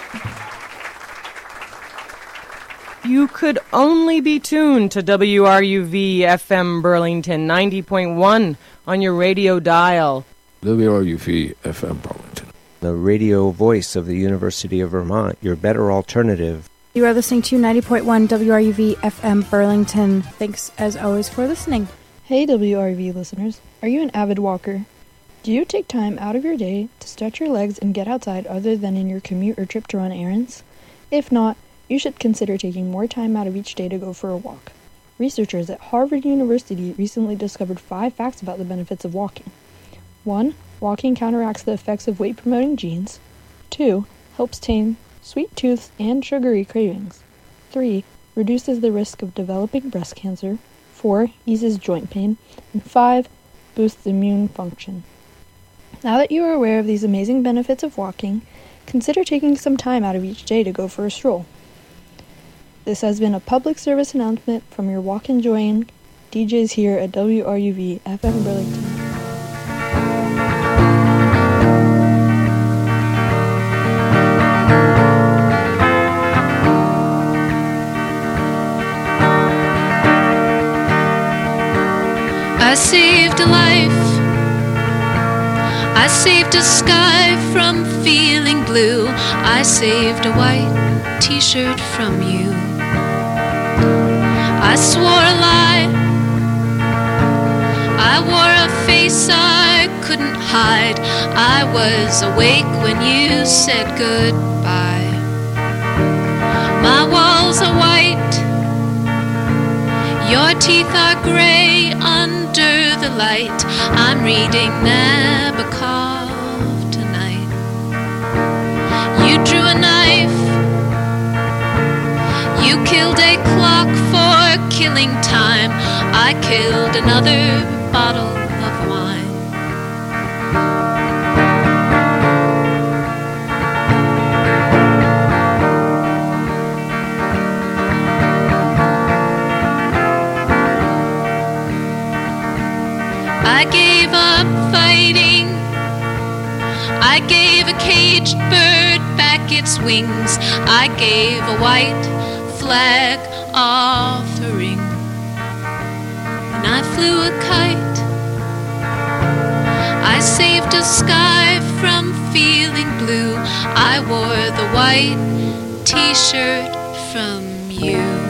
You could only be tuned to WRUV FM Burlington 90.1 on your radio dial. WRUV FM Burlington, the radio voice of the University of Vermont, your better alternative. You are listening to 90.1 WRUV FM Burlington. Thanks, as always, for listening. Hey, WRUV listeners. Are you an avid walker? Do you take time out of your day to stretch your legs and get outside other than in your commute or trip to run errands? If not, you should consider taking more time out of each day to go for a walk. Researchers at Harvard University recently discovered 5 facts about the benefits of walking. 1. Walking counteracts the effects of weight-promoting genes. 2. Helps tame sweet tooths and sugary cravings. 3. Reduces the risk of developing breast cancer. 4. Eases joint pain. And 5. Boosts immune function. Now that you are aware of these amazing benefits of walking, consider taking some time out of each day to go for a stroll. This has been a public service announcement from your walk-enjoying DJs here at WRUV FM Burlington. I saved a life. I saved a sky from feeling blue. I saved a white t-shirt from you. I swore a lie. I wore a face I couldn't hide. I was awake when you said goodbye. My walls are white. Your teeth are gray under the light. I'm reading Nabokov tonight. You drew a knife. You killed a clock for killing time. I killed another bottle of wine. I gave up fighting. I gave a caged bird back its wings. I gave a white flag offering. And I flew a kite. I saved a sky from feeling blue. I wore the white t-shirt from you.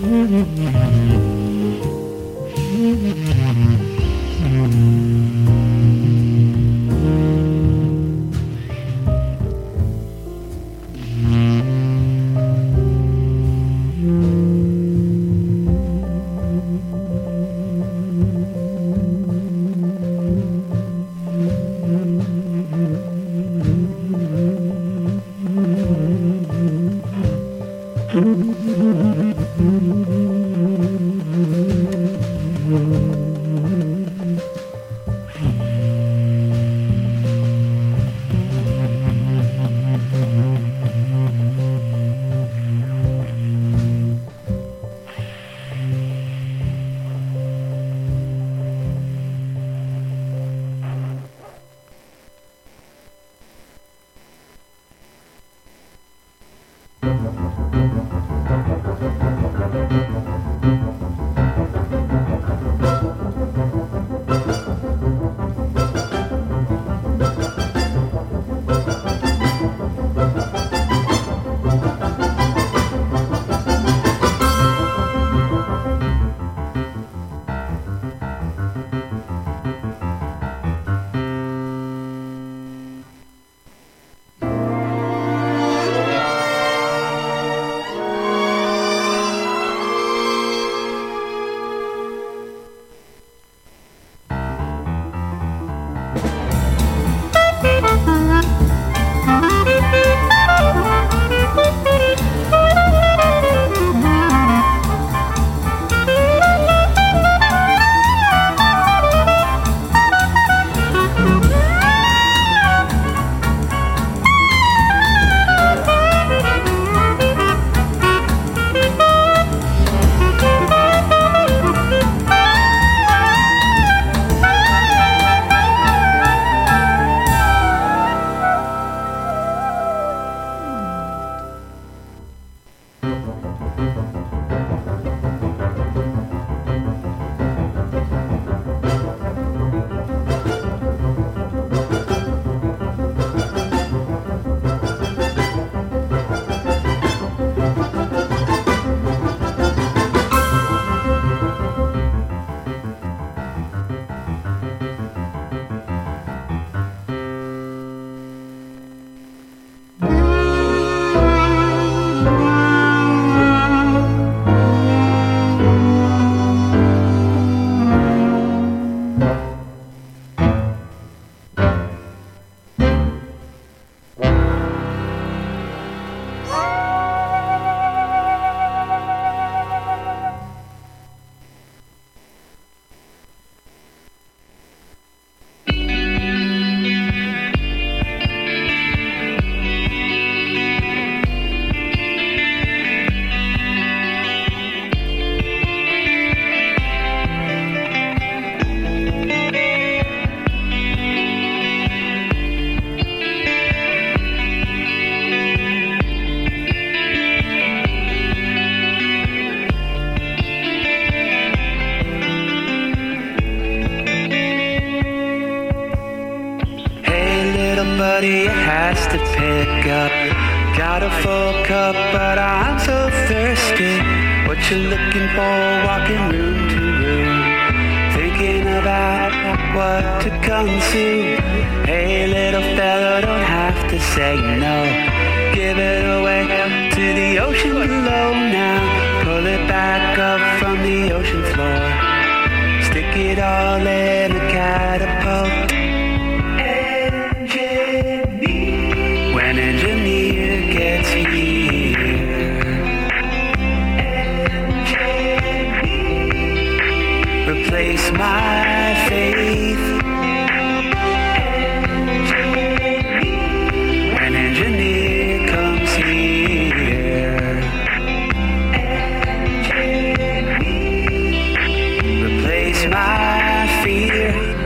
somebody has to pick up. Got a full cup, but I'm so thirsty. What you looking for, walking room to room, thinking about what to consume. Hey little fella, don't have to say no. Give it away to the ocean below now. Pull it back up from the ocean floor. Stick it all in a catapult. Engineer. When engineer gets here. Engineer. Replace my faith. Engineer. When engineer comes here. Engineer. Replace my fear.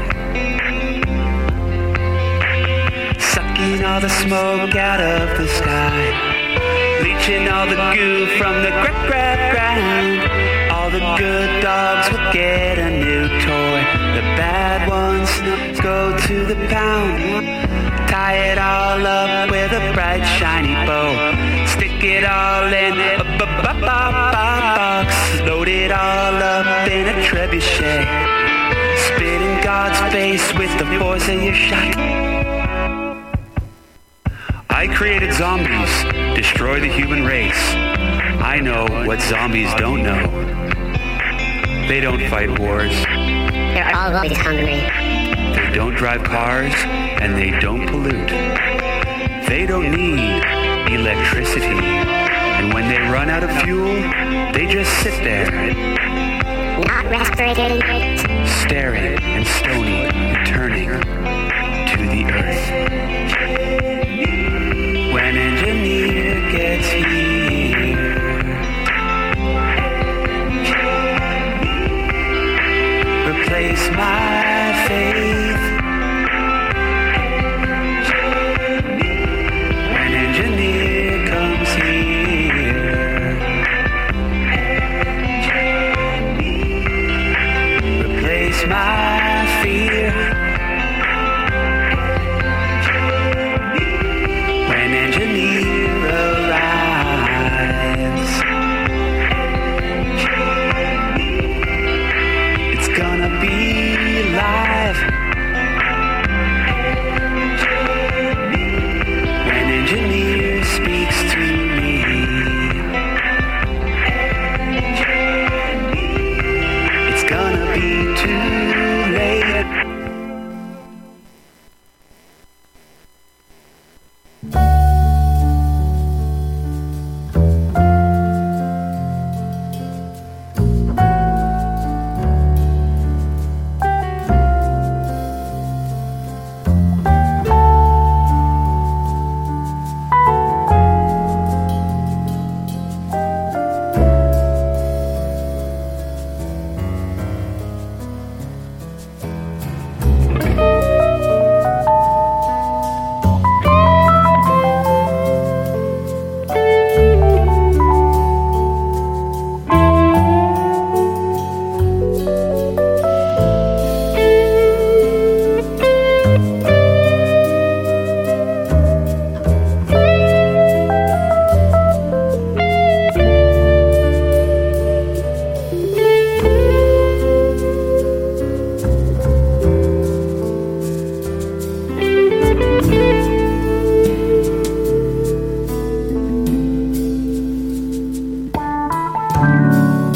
Sucking all the smoke out of the sky, leaching all the goo from the ground. All the good dogs will get a new toy. The bad ones go to the pound. Tie it all up with a bright shiny bow. Stick it all in a box. trebuchet. Spit in God's face with the force of your shot. I created zombies, destroy the human race. I know what zombies don't know. They don't fight wars. They're always hungry. They don't drive cars, and they don't pollute. They don't need electricity. And when they run out of fuel, they just sit there. Not respirating. Staring and stony and turning to the earth.